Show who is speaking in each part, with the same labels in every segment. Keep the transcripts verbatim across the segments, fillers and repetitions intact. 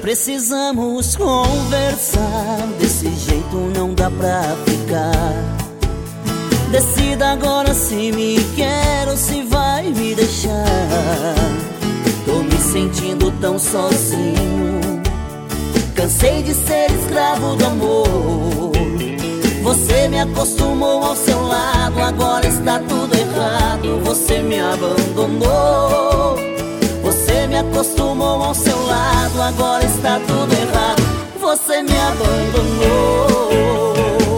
Speaker 1: precisamos conversar, desse jeito não dá pra ficar. Decida agora se me quer ou se vai me deixar. Tô me sentindo tão sozinho, cansei de ser escravo do amor. Você me acostumou ao seu lado, agora está tudo errado. Você me abandonou. Você me acostumou ao seu lado, agora está tudo errado. Você me abandonou.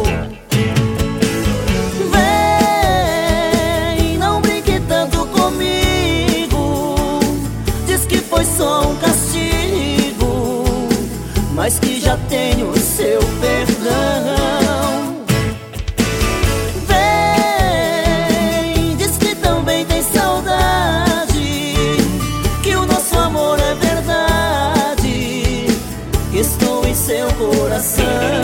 Speaker 1: Vem, não brinque tanto comigo. Diz que foi só um castigo, mas que já tenho seu perdão. Vem, diz que também tem saudade, que o nosso amor é verdade, que estou em seu coração.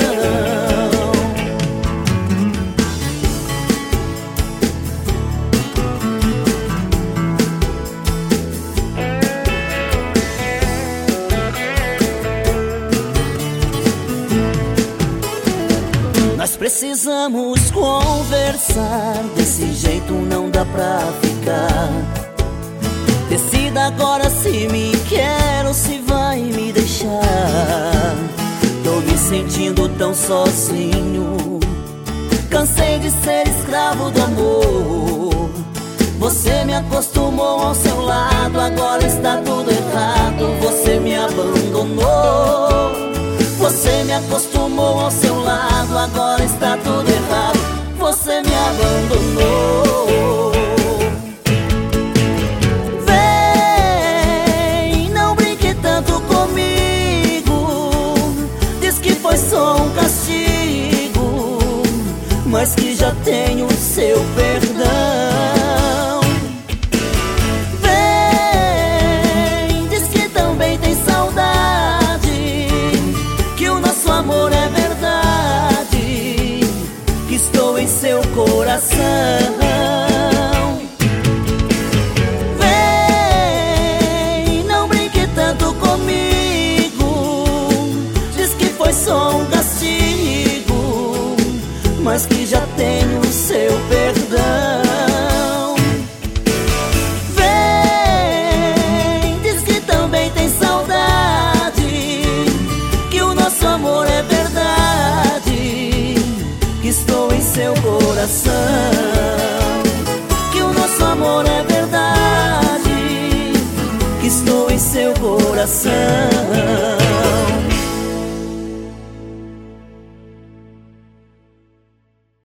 Speaker 1: Nós precisamos conversar, desse jeito não dá pra ficar. Decida agora se me quer ou se vai me deixar. Tô me sentindo tão sozinho, cansei de ser escravo do amor. Você me acostumou ao seu lado, agora está tudo errado. Você me abandonou. Você me acostumou ao seu lado, agora está tudo errado. Você me abandonou. Vem, não brinque tanto comigo. Diz que foi só um castigo, mas que já tenho seu perdão. Vem, diz que também tem saudade, que o nosso amor é verdade, que estou em seu coração. Vem, não brinque tanto comigo. Diz que foi só um castigo, mas que já tenho seu perdão. Vem, diz que também tem saudade, que o nosso amor é verdade, que estou em seu coração. Que o nosso amor é verdade, que estou em seu coração.